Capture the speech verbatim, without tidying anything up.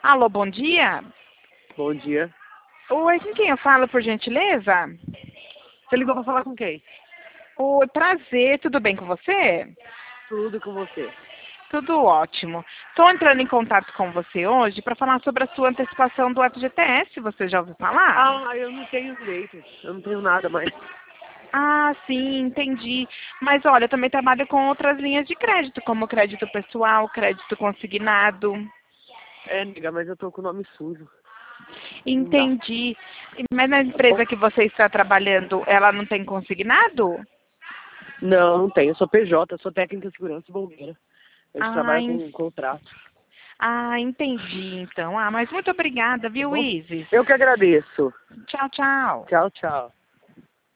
Alô, bom dia. Bom dia. Oi, com quem eu falo, por gentileza? Você ligou pra falar com quem? Oi, prazer, tudo bem com você? Tudo com você. Tudo ótimo. Estou entrando em contato com você hoje para falar sobre a sua antecipação do F G T S, você já ouviu falar? Ah, eu não tenho direito. Eu não tenho nada mais. Ah, sim, entendi. Mas olha, eu também trabalho com outras linhas de crédito, como crédito pessoal, crédito consignado. É, nega, mas eu tô com o nome sujo. Não dá. Entendi. Mas na Tá bom? empresa que você está trabalhando, ela não tem consignado? Não, não tenho. Eu sou P J, sou técnica de segurança e bombeira. A gente Ah, trabalha com en- um contrato. ah, entendi, então. Ah, mas muito obrigada, Tá viu, bom? Isis? Eu que agradeço. Tchau, tchau. Tchau, tchau.